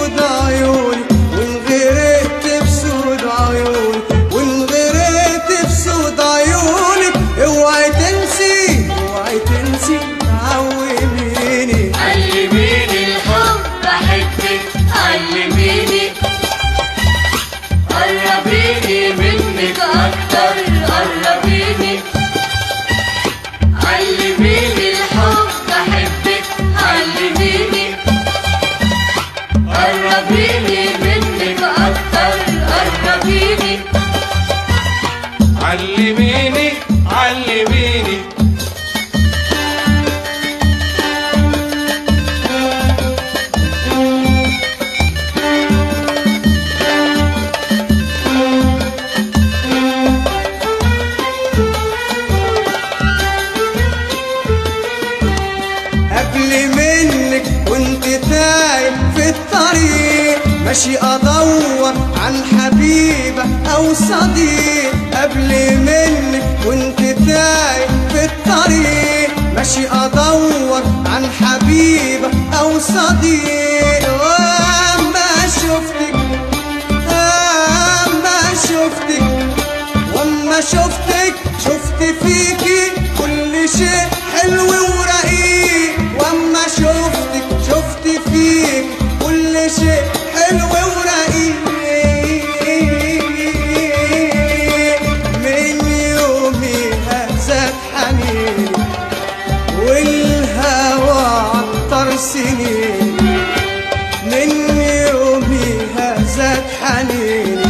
سود عيوني وإن غرقت في سود عيوني وإن غرقت في سود عيوني اوعي تنسي اوعي تنسي تعوميني. علميني الحب بحبك علميني قربيني منك أكتر قربيني. علميني الحب بحبك علميني قربيني منك أكتر قربيني. علميني علميني قبل منك كنت تايه في الطريق ماشي ادور عن حبيبه او صديق. قبل منك كنت تايه في الطريق ماشي ادور عن حبيبه او صديق. واما شفتك واما شفتك شفت فيكي كل شيء حلو ورقيق. واما شفت فيك كل شيء حلو ورقيق. من يومي هزت حنيني والهوى عطر سنيني. من يومي هزت حنيني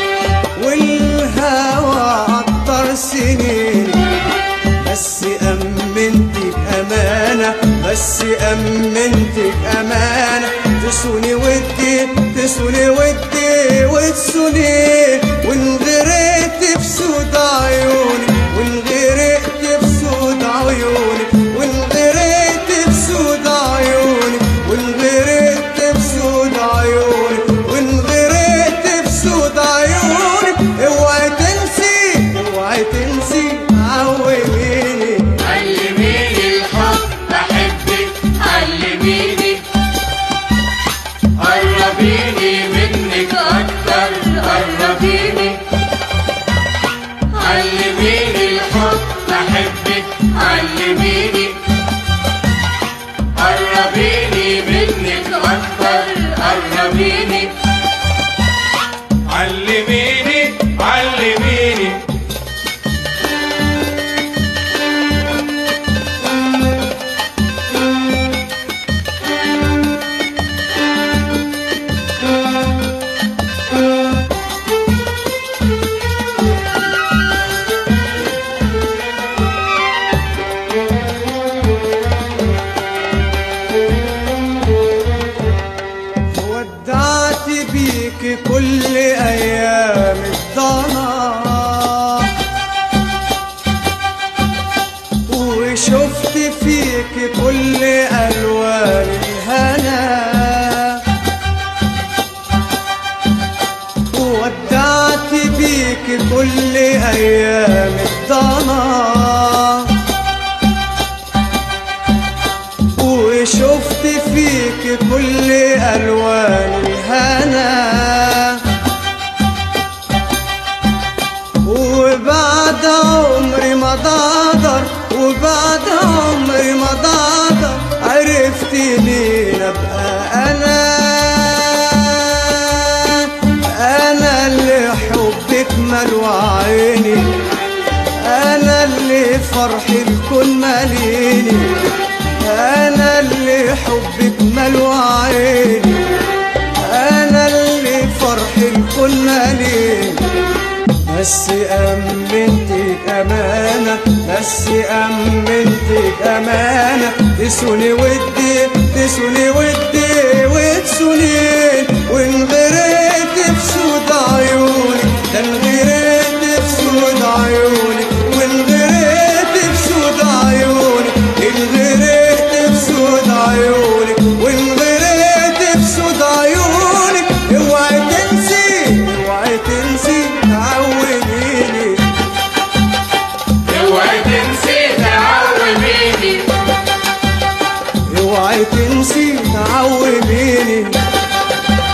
والهوى عطر سنيني. بس أمنتك أمانة بس أمنتك أمانة تسوني ودي تسوني ودي وتسوني. وإن غرقت في سود عيوني وإن غرقت في سود عيوني وإن غرقت في سود عيوني وإن غرقت في سود عيوني وإن غرقت في سود عيوني اوعي تنسي اوعي تنسي عوميني. علميني الحب بحبك علميني قربيني منك أكتر قربيني. علميني الحب بحبك علميني قربيني منك أكتر قربيني. علميني علميني ودعت بيك كل ايام الضنا وشفت فيك كل الوان الهنا. ودعت بيك كل ايام الضنا وشفت فيك كل الوان الهنا. وبعد عمري ما ضاضر وبعد عمري ما ضاضر عرفت ليه ابقى انا اللي حبك ملوى عيني. انا اللي فرحي الكون ماليني. انا اللي حبك ملوى عيني. انا اللي فرحي الكون ماليني. بس أمنتك أمانة بس أمنتك أمانة تسوني ودي تسوني ودي وتسوني. وإن غرقت في سود عيوني ده إن غرقت في سود عيوني وإن غرقت في سود عيوني إن غرقت في سود عيوني وإن غرقت في سود عيوني اوعي تنسي اوعي تنسي تعوميني. اوعي تنسي تعوميني اوعي تنسي تعوميني.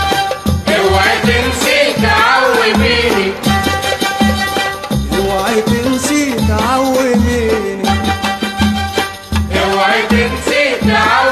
تنسي تعوميني اوعي تنسي تعوميني اوعي تنسي تعوميني